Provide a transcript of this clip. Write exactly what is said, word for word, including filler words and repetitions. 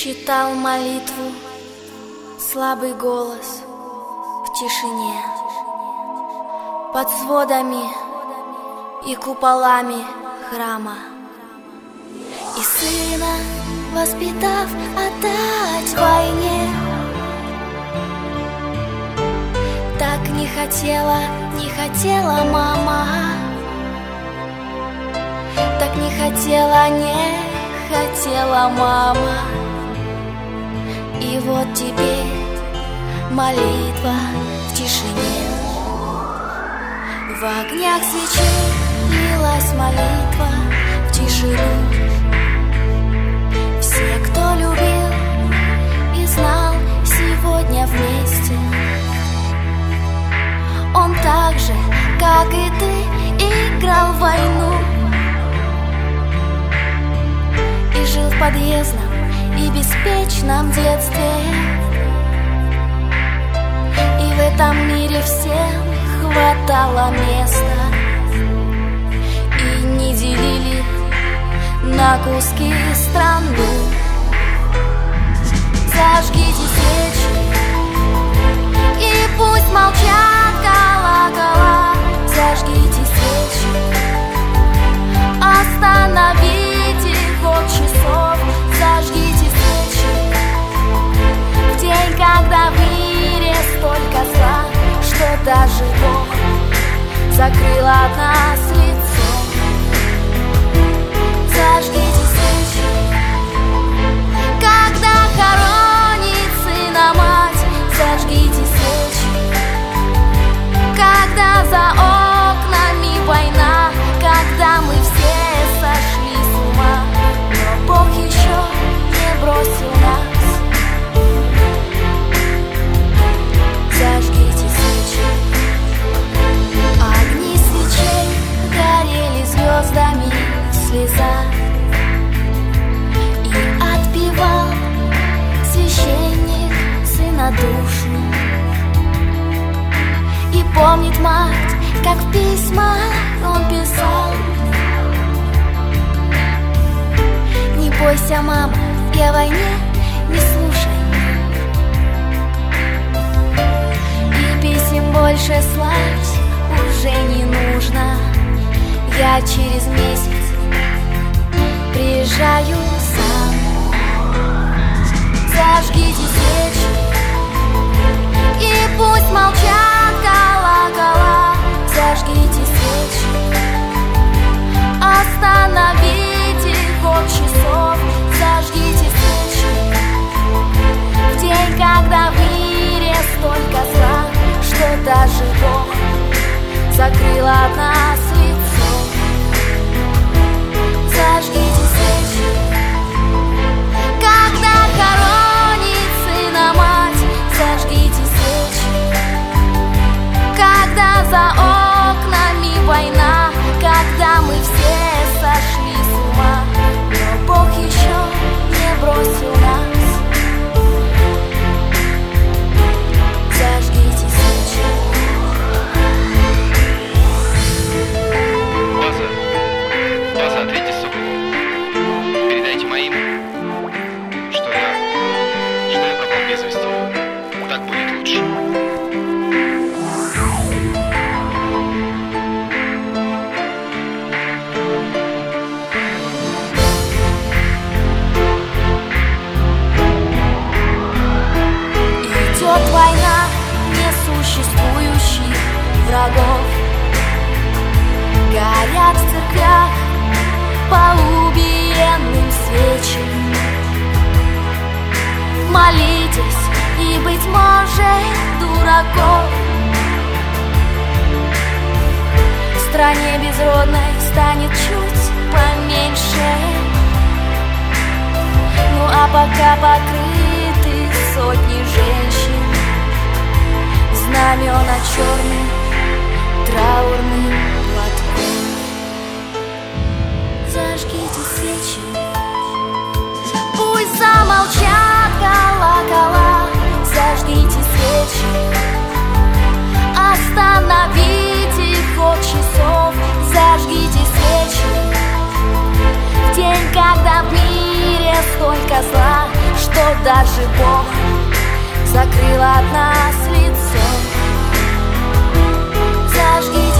Читал молитву слабый голос в тишине, под сводами и куполами храма. И сына, воспитав, отдать войне, так не хотела, не хотела мама, так не хотела, не хотела мама. И вот теперь молитва в тишине, в огнях свечей лилась молитва в тишину. Все, кто любил и знал, сегодня вместе. Он так же, как и ты, играл в войну и жил в подъездном и беспечном детстве. И в этом мире всем хватало места, и не делили на куски страну. Зажгите свечи, и пусть молчат колокола. Зажгите свечи, остановите ход часов. Зажгите свечи в день, когда в мире столько зла, что даже Бог закрыл от нас лицо. Зажгите свечи, когда хоронит сына мать. Зажгите свечи, когда за окнами война, когда мы все сошли с ума, но Бог еще не бросил нас. Зажгите свечи, огни свечей горели звездами в слезах, и отпевал священник сына душу. И помнит мать, как в письмах он писал: не бойся, мама, и о войне не слушай. И писем больше слать уже не нужно. Я через месяц приезжаю сам. Зажгите свечи, и пусть молчат колокола. Зажгите свечи, остановите ход часов. Зажгите свечи в день, когда в мире столько зла, что даже Бог закрыл от нас лицо. Зажгите свечи, когда хоронит сына мать. Зажгите свечи, когда за окнами война, когда мы все сошли с ума, но Бог еще не бросил нас. Зажгите свечи. База, база, ответьте Соколу. Передайте моим, что я, что я пропал без вести. Так будет лучше. Идет война несуществующих врагов. Горят в церквях по убиенным свечам. Молитесь, и, быть может, дураков в стране безродной станет чуть поменьше. Ну а пока покрыты сотни женщин знамена черным траурным платком. Зажгите свечи, пусть замолчат колокола. Зажгите свечи, остановите ход часов. Зажгите свечи в день, когда в мире столько зла, что же Бог закрыл от нас лицо. Зажги